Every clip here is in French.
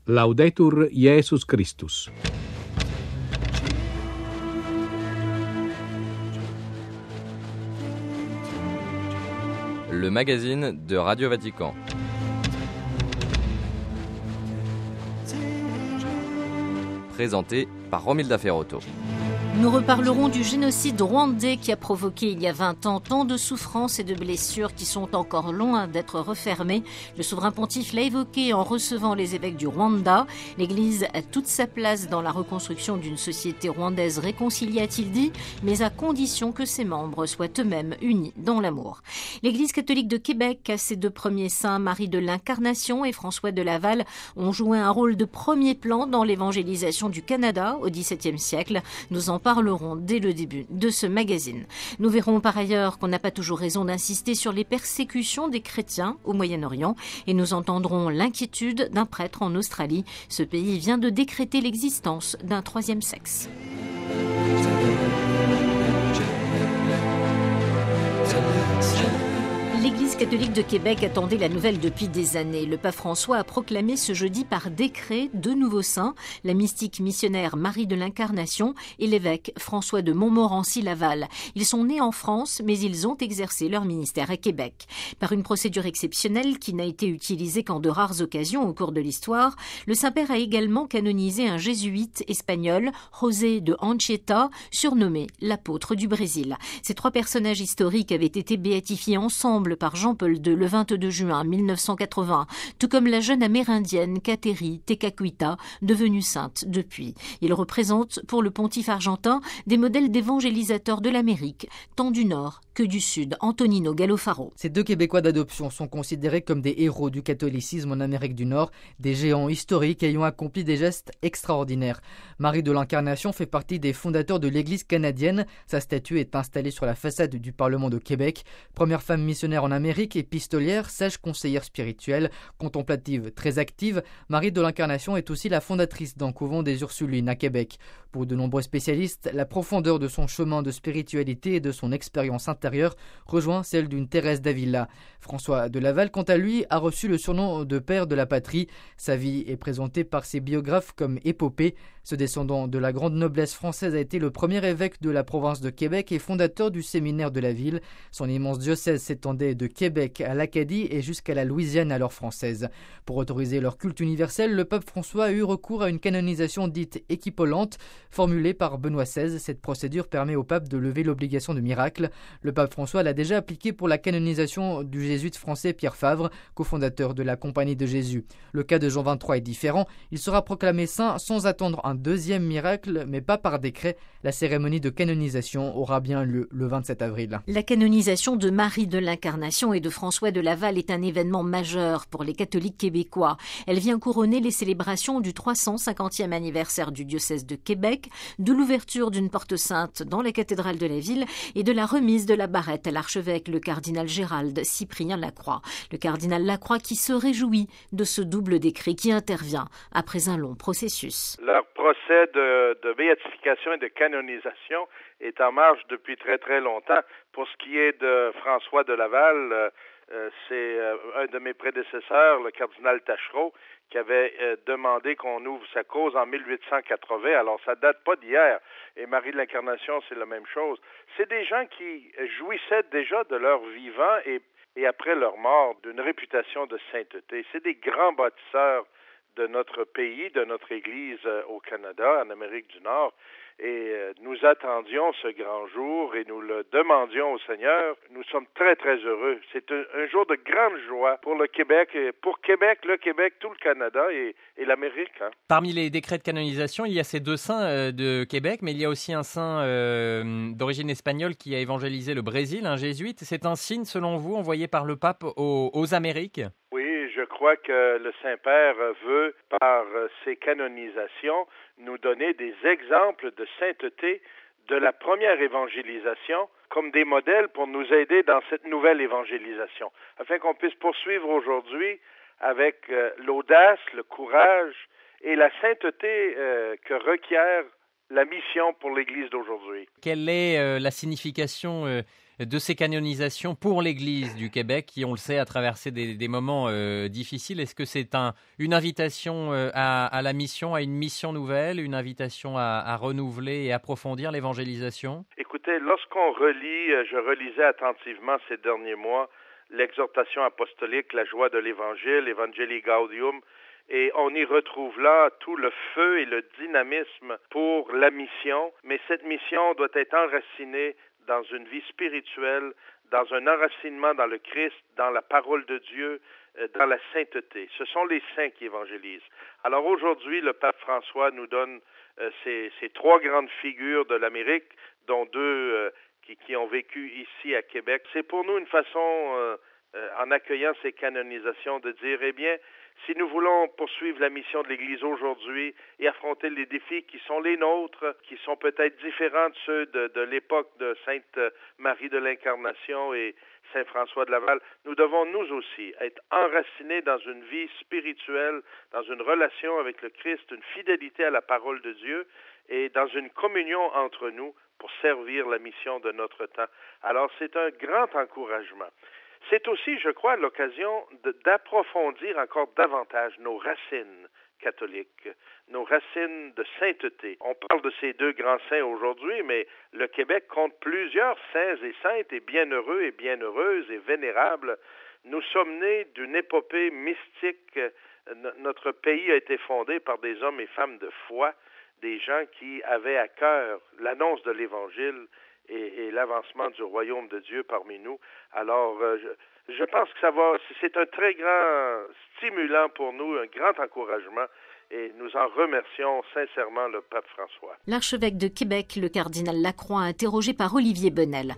Laudetur Jesus Christus. Le magazine de Radio Vatican. Présenté par Romilda Ferrotto. Nous reparlerons du génocide rwandais qui a provoqué il y a 20 ans tant de souffrances et de blessures qui sont encore loin d'être refermées. Le souverain pontife l'a évoqué en recevant les évêques du Rwanda. L'Église a toute sa place dans la reconstruction d'une société rwandaise réconciliée, a-t-il dit, mais à condition que ses membres soient eux-mêmes unis dans l'amour. L'Église catholique de Québec, ses deux premiers saints, Marie de l'Incarnation et François de Laval, ont joué un rôle de premier plan dans l'évangélisation du Canada au XVIIe siècle. Nous en parlerons dès le début de ce magazine. Nous verrons par ailleurs qu'on n'a pas toujours raison d'insister sur les persécutions des chrétiens au Moyen-Orient et nous entendrons l'inquiétude d'un prêtre en Australie. Ce pays vient de décréter l'existence d'un troisième sexe. L'Église catholique de Québec attendait la nouvelle depuis des années. Le pape François a proclamé ce jeudi par décret deux nouveaux saints, la mystique missionnaire Marie de l'Incarnation et l'évêque François de Montmorency-Laval. Ils sont nés en France, mais ils ont exercé leur ministère à Québec. Par une procédure exceptionnelle qui n'a été utilisée qu'en de rares occasions au cours de l'histoire, le Saint-Père a également canonisé un jésuite espagnol, José de Anchieta, surnommé l'apôtre du Brésil. Ces trois personnages historiques avaient été béatifiés ensemble par Jean-Paul II le 22 juin 1980, tout comme la jeune amérindienne Kateri Tekakwitha, devenue sainte depuis. Ils représentent pour le pontife argentin des modèles d'évangélisateurs de l'Amérique, tant du Nord que du Sud. Antonino Galofaro. Ces deux Québécois d'adoption sont considérés comme des héros du catholicisme en Amérique du Nord, des géants historiques ayant accompli des gestes extraordinaires. Marie de l'Incarnation fait partie des fondateurs de l'Église canadienne. Sa statue est installée sur la façade du Parlement de Québec. Première femme missionnaire en Amérique, épistolière, sage conseillère spirituelle, contemplative, très active, Marie de l'Incarnation est aussi la fondatrice d'un couvent des Ursulines à Québec. Pour de nombreux spécialistes, la profondeur de son chemin de spiritualité et de son expérience intérieure rejoint celle d'une Thérèse d'Avila. François de Laval, quant à lui, a reçu le surnom de père de la patrie. Sa vie est présentée par ses biographes comme épopée. Ce descendant de la grande noblesse française a été le premier évêque de la province de Québec et fondateur du séminaire de la ville. Son immense diocèse s'étendait de Québec à l'Acadie et jusqu'à la Louisiane alors française. Pour autoriser leur culte universel, le pape François a eu recours à une canonisation dite équipolante, formulée par Benoît XVI. Cette procédure permet au pape de lever l'obligation de miracle. Le pape François l'a déjà appliqué pour la canonisation du jésuite français Pierre Favre, cofondateur de la Compagnie de Jésus. Le cas de Jean XXIII est différent. Il sera proclamé saint sans attendre un deuxième miracle, mais pas par décret. La cérémonie de canonisation aura bien lieu le 27 avril. La canonisation de Marie de l'Incarnation et de François de Laval est un événement majeur pour les catholiques québécois. Elle vient couronner les célébrations du 350e anniversaire du diocèse de Québec, de l'ouverture d'une porte sainte dans la cathédrale de la ville et de la remise de la barrette à l'archevêque, le cardinal Gérald Cyprien Lacroix. Le cardinal Lacroix qui se réjouit de ce double décret qui intervient après un long processus. Leur procès de béatification et de canonisation est en marche depuis très très longtemps. Pour ce qui est de François de Laval, c'est un de mes prédécesseurs, le cardinal Taschereau, qui avait demandé qu'on ouvre sa cause en 1880. Alors, ça date pas d'hier. Et Marie de l'Incarnation, c'est la même chose. C'est des gens qui jouissaient déjà de leur vivant et après leur mort d'une réputation de sainteté. C'est des grands bâtisseurs de notre pays, de notre Église au Canada, en Amérique du Nord. Et nous attendions ce grand jour et nous le demandions au Seigneur. Nous sommes très, très heureux. C'est un jour de grande joie pour le Québec, et pour Québec, le Québec, tout le Canada et l'Amérique. Parmi les décrets de canonisation, il y a ces deux saints de Québec, mais il y a aussi un saint d'origine espagnole qui a évangélisé le Brésil, un jésuite. C'est un signe, selon vous, envoyé par le pape aux Amériques ? Oui, je crois que le Saint-Père veut, par ses canonisations, nous donner des exemples de sainteté de la première évangélisation comme des modèles pour nous aider dans cette nouvelle évangélisation, afin qu'on puisse poursuivre aujourd'hui avec l'audace, le courage et la sainteté que requiert la mission pour l'Église d'aujourd'hui. Quelle est la signification de ces canonisations pour l'Église du Québec qui, on le sait, a traversé des moments difficiles. Est-ce que c'est une invitation à la mission, à une mission nouvelle, une invitation à renouveler et approfondir l'évangélisation? Écoutez, lorsqu'on relit, je relisais attentivement ces derniers mois l'exhortation apostolique, la joie de l'Évangile, Evangelii Gaudium, et on y retrouve là tout le feu et le dynamisme pour la mission, mais cette mission doit être enracinée dans une vie spirituelle, dans un enracinement dans le Christ, dans la parole de Dieu, dans la sainteté. Ce sont les saints qui évangélisent. Alors aujourd'hui, le pape François nous donne ces trois grandes figures de l'Amérique, dont deux qui ont vécu ici à Québec. C'est pour nous une façon, en accueillant ces canonisations, de dire, eh bien, si nous voulons poursuivre la mission de l'Église aujourd'hui et affronter les défis qui sont les nôtres, qui sont peut-être différents de ceux de l'époque de Sainte Marie de l'Incarnation et Saint François de Laval, nous devons nous aussi être enracinés dans une vie spirituelle, dans une relation avec le Christ, une fidélité à la parole de Dieu et dans une communion entre nous pour servir la mission de notre temps. Alors c'est un grand encouragement. C'est aussi, je crois, l'occasion d'approfondir encore davantage nos racines catholiques, nos racines de sainteté. On parle de ces deux grands saints aujourd'hui, mais le Québec compte plusieurs saints et saintes et bienheureux et bienheureuses et vénérables. Nous sommes nés d'une épopée mystique. Notre pays a été fondé par des hommes et femmes de foi, des gens qui avaient à cœur l'annonce de l'Évangile et l'avancement du royaume de Dieu parmi nous. Alors, je pense que c'est un très grand stimulant pour nous, un grand encouragement, et nous en remercions sincèrement le pape François. L'archevêque de Québec, le cardinal Lacroix, interrogé par Olivier Bonnel.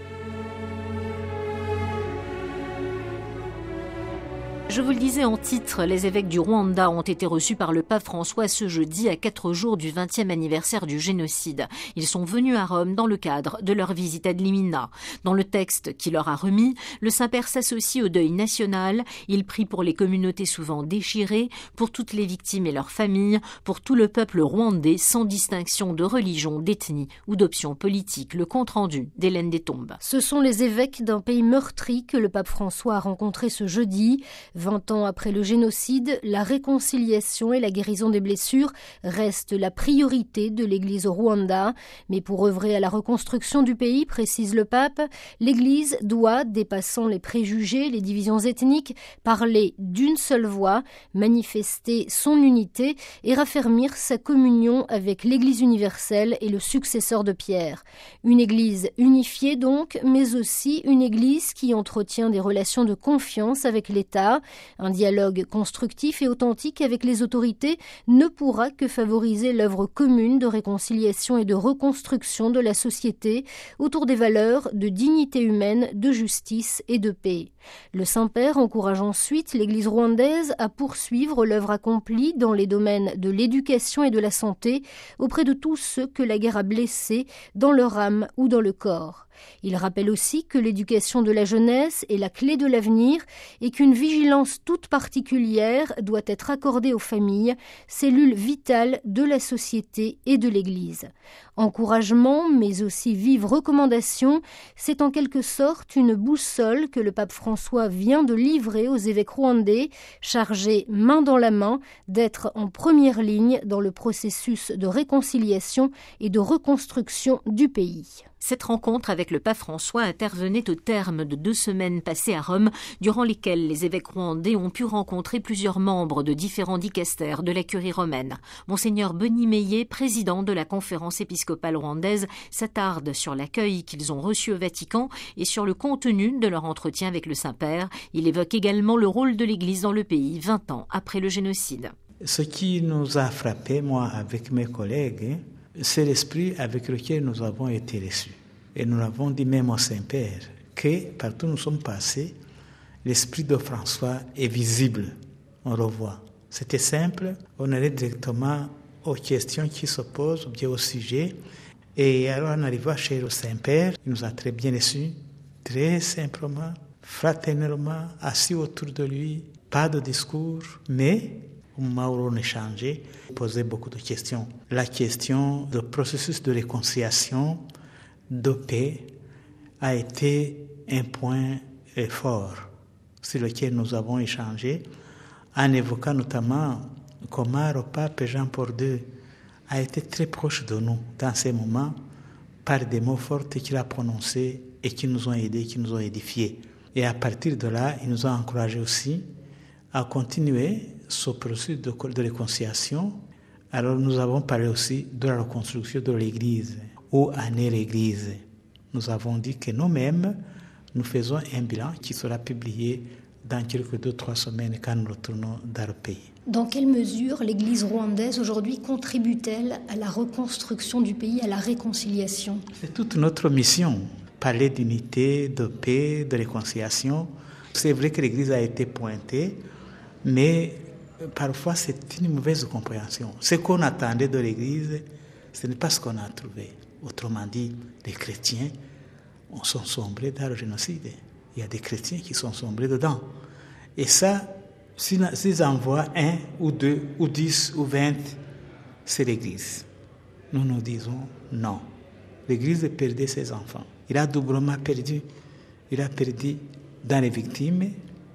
Je vous le disais en titre, les évêques du Rwanda ont été reçus par le pape François ce jeudi à 4 jours du 20e anniversaire du génocide. Ils sont venus à Rome dans le cadre de leur visite ad limina. Dans le texte qu'il leur a remis, le Saint-Père s'associe au deuil national. Il prie pour les communautés souvent déchirées, pour toutes les victimes et leurs familles, pour tout le peuple rwandais sans distinction de religion, d'ethnie ou d'option politique. Le compte-rendu d'Hélène Détombe. Ce sont les évêques d'un pays meurtri que le pape François a rencontrés ce jeudi. 20 ans après le génocide, la réconciliation et la guérison des blessures restent la priorité de l'Église au Rwanda. Mais pour œuvrer à la reconstruction du pays, précise le pape, l'Église doit, dépassant les préjugés, les divisions ethniques, parler d'une seule voix, manifester son unité et raffermir sa communion avec l'Église universelle et le successeur de Pierre. Une Église unifiée donc, mais aussi une Église qui entretient des relations de confiance avec l'État. Un dialogue constructif et authentique avec les autorités ne pourra que favoriser l'œuvre commune de réconciliation et de reconstruction de la société autour des valeurs de dignité humaine, de justice et de paix. Le Saint-Père encourage ensuite l'Église rwandaise à poursuivre l'œuvre accomplie dans les domaines de l'éducation et de la santé auprès de tous ceux que la guerre a blessés dans leur âme ou dans le corps. Il rappelle aussi que l'éducation de la jeunesse est la clé de l'avenir et qu'une vigilance toute particulière doit être accordée aux familles, cellules vitales de la société et de l'Église. Encouragement, mais aussi vive recommandation, c'est en quelque sorte une boussole que le pape François vient de livrer aux évêques rwandais, chargés main dans la main d'être en première ligne dans le processus de réconciliation et de reconstruction du pays. Cette rencontre avec le pape François intervenait au terme de 2 semaines passées à Rome, durant lesquelles les évêques rwandais ont pu rencontrer plusieurs membres de différents dicastères de la curie romaine. Monseigneur Beni Meillet, président de la conférence épiscopale rwandaise, s'attarde sur l'accueil qu'ils ont reçu au Vatican et sur le contenu de leur entretien avec le Saint-Père. Il évoque également le rôle de l'Église dans le pays 20 ans après le génocide. Ce qui nous a frappé, moi, avec mes collègues, c'est l'esprit avec lequel nous avons été reçus. Et nous l'avons dit même au Saint-Père, que partout où nous sommes passés, l'esprit de François est visible, on le voit. C'était simple, on allait directement aux questions qui se posent, ou bien au sujet. Et alors on arriva chez le Saint-Père, il nous a très bien reçus, très simplement, fraternellement, assis autour de lui, pas de discours, mais au moment où on échangeait, il posait beaucoup de questions. La question du processus de réconciliation, de paix, a été un point fort sur lequel nous avons échangé, en évoquant notamment comment le pape Jean-Paul II a été très proche de nous dans ces moments par des mots forts qu'il a prononcés et qui nous ont aidés, qui nous ont édifiés. Et à partir de là, il nous a encouragés aussi à continuer ce processus de réconciliation. Alors nous avons parlé aussi de la reconstruction de l'Église, où en est l'Église. Nous avons dit que nous-mêmes, nous faisons un bilan qui sera publié dans quelques 2-3 semaines quand nous retournons dans le pays. Dans quelle mesure l'Église rwandaise aujourd'hui contribue-t-elle à la reconstruction du pays, à la réconciliation ? C'est toute notre mission, parler d'unité, de paix, de réconciliation. C'est vrai que l'Église a été pointée, mais parfois c'est une mauvaise compréhension. Ce qu'on attendait de l'Église, ce n'est pas ce qu'on a trouvé. Autrement dit, les chrétiens sont sombrés dans le génocide. Il y a des chrétiens qui sont sombrés dedans. Et ça, s'ils envoient 1 ou 2 ou 10 ou 20, c'est l'Église. Nous nous disons non. L'Église perdait ses enfants. Il a doublement perdu. Il a perdu dans les victimes,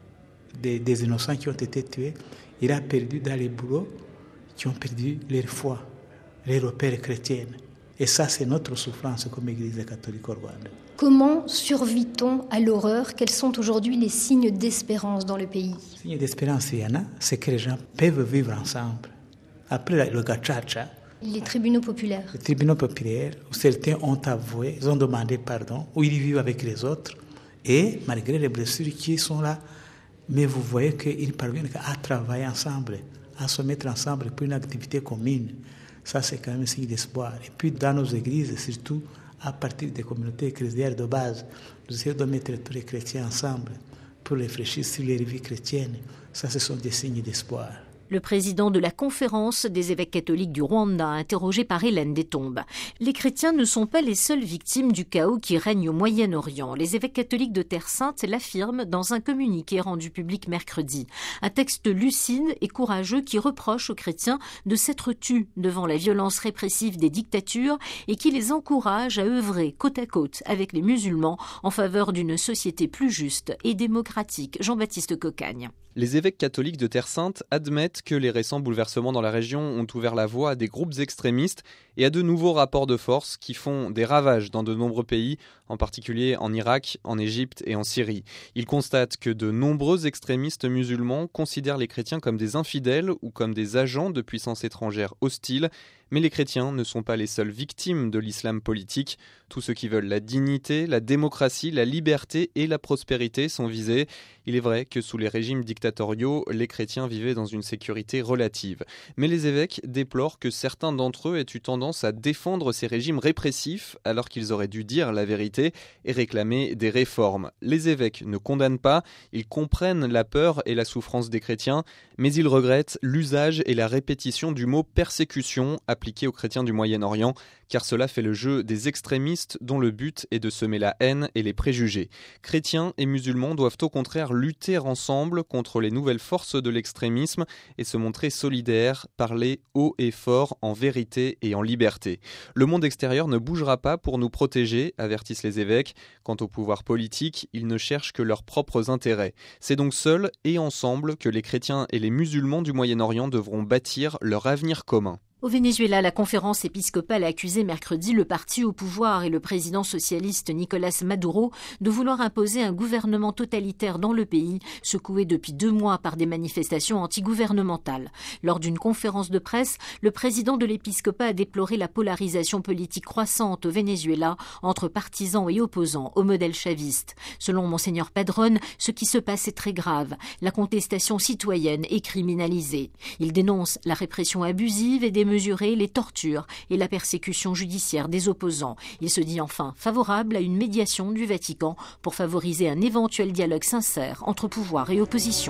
des innocents qui ont été tués. Il a perdu dans les boulots qui ont perdu leur foi, les repères chrétiens. Et ça, c'est notre souffrance comme Église catholique au Rwanda. Comment survit-on à l'horreur ? Quels sont aujourd'hui les signes d'espérance dans le pays ? Les signes d'espérance, il y en a, c'est que les gens peuvent vivre ensemble. Après le gacaca, les tribunaux populaires. Les tribunaux populaires, où certains ont avoué, ils ont demandé pardon, où ils vivent avec les autres, et malgré les blessures qui sont là, mais vous voyez qu'ils parviennent à travailler ensemble, à se mettre ensemble pour une activité commune. Ça, c'est quand même un signe d'espoir. Et puis, dans nos églises, surtout à partir des communautés chrétiennes de base, nous essayons de mettre tous les chrétiens ensemble pour réfléchir sur les vies chrétiennes. Ça, ce sont des signes d'espoir. Le président de la conférence des évêques catholiques du Rwanda, interrogé par Hélène Détombe. Les chrétiens ne sont pas les seules victimes du chaos qui règne au Moyen-Orient. Les évêques catholiques de Terre Sainte l'affirment dans un communiqué rendu public mercredi. Un texte lucide et courageux qui reproche aux chrétiens de s'être tus devant la violence répressive des dictatures et qui les encourage à œuvrer côte à côte avec les musulmans en faveur d'une société plus juste et démocratique. Jean-Baptiste Cocagne. Les évêques catholiques de Terre Sainte admettent que les récents bouleversements dans la région ont ouvert la voie à des groupes extrémistes et à de nouveaux rapports de force qui font des ravages dans de nombreux pays, en particulier en Irak, en Égypte et en Syrie. Ils constatent que de nombreux extrémistes musulmans considèrent les chrétiens comme des infidèles ou comme des agents de puissances étrangères hostiles. Mais les chrétiens ne sont pas les seules victimes de l'islam politique. Tous ceux qui veulent la dignité, la démocratie, la liberté et la prospérité sont visés. Il est vrai que sous les régimes dictatoriaux, les chrétiens vivaient dans une sécurité relative. Mais les évêques déplorent que certains d'entre eux aient eu tendance à défendre ces régimes répressifs alors qu'ils auraient dû dire la vérité et réclamer des réformes. Les évêques ne condamnent pas, ils comprennent la peur et la souffrance des chrétiens, mais ils regrettent l'usage et la répétition du mot persécution appliqué aux chrétiens du Moyen-Orient, car cela fait le jeu des extrémistes dont le but est de semer la haine et les préjugés. Chrétiens et musulmans doivent au contraire lutter ensemble contre les nouvelles forces de l'extrémisme et se montrer solidaires, parler haut et fort en vérité et en liberté. Le monde extérieur ne bougera pas pour nous protéger, avertissent les évêques. Quant au pouvoir politique, ils ne cherchent que leurs propres intérêts. C'est donc seuls et ensemble que les chrétiens et les musulmans du Moyen-Orient devront bâtir leur avenir commun. Au Venezuela, la conférence épiscopale a accusé mercredi le parti au pouvoir et le président socialiste Nicolás Maduro de vouloir imposer un gouvernement totalitaire dans le pays, secoué depuis 2 mois par des manifestations antigouvernementales. Lors d'une conférence de presse, le président de l'épiscopat a déploré la polarisation politique croissante au Venezuela entre partisans et opposants au modèle chaviste. Selon Monseigneur Padrón, ce qui se passe est très grave. La contestation citoyenne est criminalisée. Il dénonce la répression abusive et démesurée, les tortures et la persécution judiciaire des opposants. Il se dit enfin favorable à une médiation du Vatican pour favoriser un éventuel dialogue sincère entre pouvoir et opposition.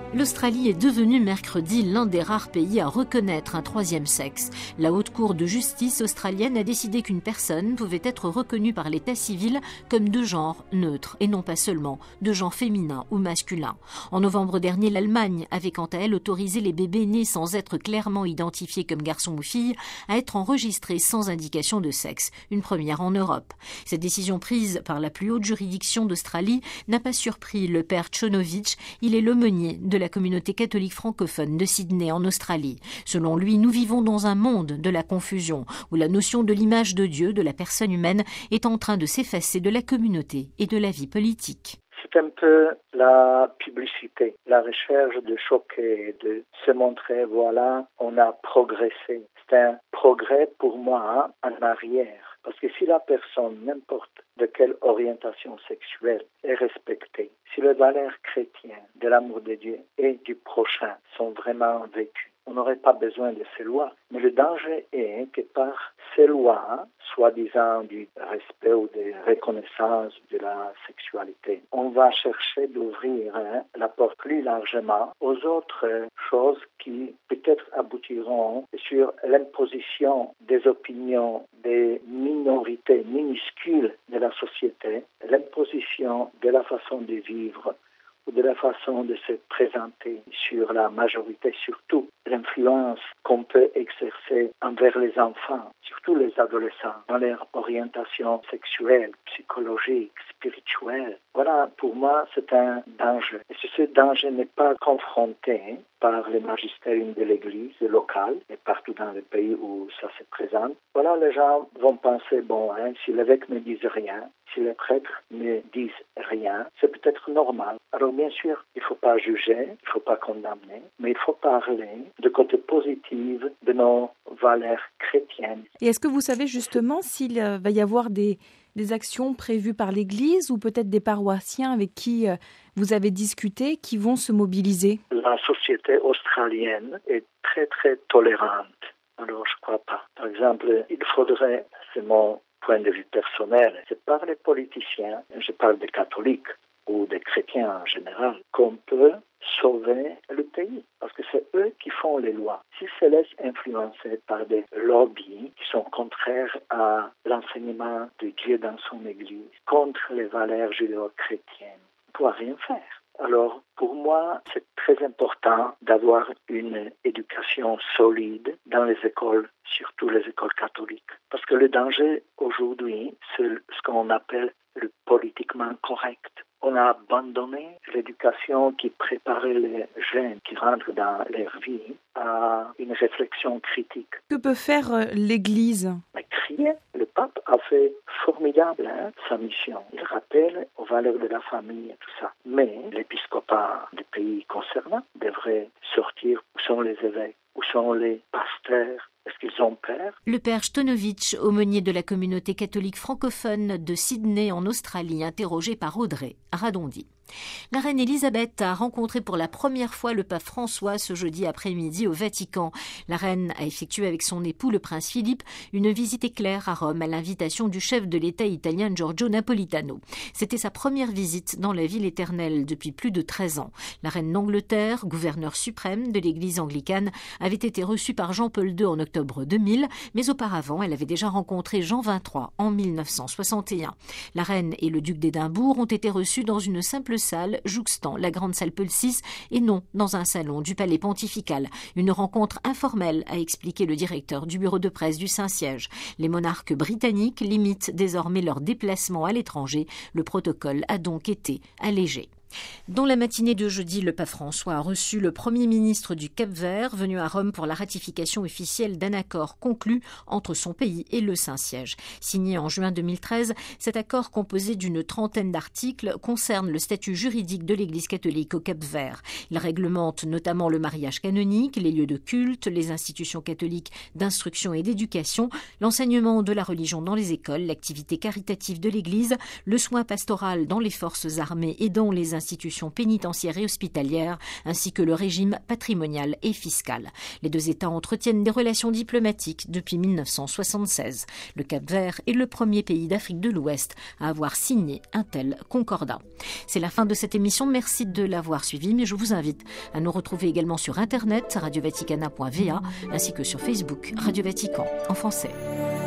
L'Australie est devenue mercredi l'un des rares pays à reconnaître un troisième sexe. La Haute Cour de justice australienne a décidé qu'une personne pouvait être reconnue par l'état civil comme de genre neutre et non pas seulement de genre féminin ou masculin. En novembre dernier, l'Allemagne avait quant à elle autorisé les bébés nés sans être clairement identifiés comme garçons ou filles à être enregistrés sans indication de sexe, une première en Europe. Cette décision prise par la plus haute juridiction d'Australie n'a pas surpris le père Tchonovitch. Il est l'aumônier de la communauté catholique francophone de Sydney en Australie. Selon lui, nous vivons dans un monde de la confusion où la notion de l'image de Dieu, de la personne humaine, est en train de s'effacer de la communauté et de la vie politique. C'est un peu la publicité, la recherche de choquer, de se montrer, voilà, on a progressé. C'est un progrès pour moi en arrière. Parce que si la personne, n'importe de quelle orientation sexuelle, est respectée, si les valeurs chrétiennes de l'amour de Dieu et du prochain sont vraiment vécues, on n'aurait pas besoin de ces lois. Mais le danger est que par ces lois, soi-disant du respect ou de reconnaissance de la sexualité, on va chercher d'ouvrir la porte plus largement aux autres choses qui peut-être aboutiront sur l'imposition des opinions des minorités minuscules de la société, l'imposition de la façon de vivre ou de la façon de se présenter sur la majorité, surtout l'influence qu'on peut exercer envers les enfants, surtout les adolescents, dans leur orientation sexuelle, psychologique, spirituelle. Voilà, pour moi, c'est un danger. Et si ce danger n'est pas confronté par le magistérium de l'Église locale et partout dans les pays où ça se présente, voilà, les gens vont penser, bon, si l'évêque ne dit rien, si les prêtres ne disent rien, c'est peut-être normal. Alors bien sûr, il ne faut pas juger, il ne faut pas condamner, mais il faut parler du côté positif de nos valeurs chrétiennes. Et est-ce que vous savez justement s'il va y avoir des actions prévues par l'Église ou peut-être des paroissiens avec qui vous avez discuté qui vont se mobiliser? La société australienne est très très tolérante. Alors je ne crois pas. Par exemple, il faudrait, c'est mon point de vue personnel, c'est par les politiciens, je parle des catholiques ou des chrétiens en général, qu'on peut sauver le pays. Parce que c'est eux qui font les lois. S'ils se laissent influencer par des lobbies qui sont contraires à l'enseignement de Dieu dans son Église, contre les valeurs judéo-chrétiennes, on ne pourra rien faire. Alors, pour moi, c'est très important d'avoir une éducation solide dans les écoles, surtout les écoles catholiques. Parce que le danger aujourd'hui, c'est ce qu'on appelle le politiquement correct. On a abandonné l'éducation qui préparait les jeunes qui rentrent dans leur vie à une réflexion critique. Que peut faire l'Église? Crier. Le pape a fait formidable sa mission. Il rappelle aux valeurs de la famille et tout ça. Mais l'épiscopat des pays concernés devrait sortir. Où sont les évêques? Où sont les pasteurs? Est-ce qu'ils ont peur? Le père Tchonovitch, aumônier de la communauté catholique francophone de Sydney en Australie, interrogé par Audrey Radondi. La reine Elisabeth a rencontré pour la première fois le pape François ce jeudi après-midi au Vatican. La reine a effectué avec son époux, le prince Philippe, une visite éclair à Rome à l'invitation du chef de l'État italien Giorgio Napolitano. C'était sa première visite dans la ville éternelle depuis plus de 13 ans. La reine d'Angleterre, gouverneure suprême de l'église anglicane, avait été reçue par Jean-Paul II en octobre 2000, mais auparavant, elle avait déjà rencontré Jean XXIII en 1961. La reine et le duc d'Édimbourg ont été reçus dans une simple salle jouxtant la grande salle Paul VI et non dans un salon du palais pontifical. Une rencontre informelle, a expliqué le directeur du bureau de presse du Saint-Siège. Les monarques britanniques limitent désormais leurs déplacements à l'étranger. Le protocole a donc été allégé. Dans la matinée de jeudi, le pape François a reçu le Premier ministre du Cap-Vert, venu à Rome pour la ratification officielle d'un accord conclu entre son pays et le Saint-Siège. Signé en juin 2013, cet accord composé d'une trentaine d'articles concerne le statut juridique de l'Église catholique au Cap-Vert. Il réglemente notamment le mariage canonique, les lieux de culte, les institutions catholiques d'instruction et d'éducation, l'enseignement de la religion dans les écoles, l'activité caritative de l'Église, le soin pastoral dans les forces armées et dans les institutions pénitentiaires et hospitalières, ainsi que le régime patrimonial et fiscal. Les deux États entretiennent des relations diplomatiques depuis 1976. Le Cap-Vert est le premier pays d'Afrique de l'Ouest à avoir signé un tel concordat. C'est la fin de cette émission. Merci de l'avoir suivi, mais je vous invite à nous retrouver également sur Internet, radiovaticana.va, ainsi que sur Facebook, Radio Vatican en français.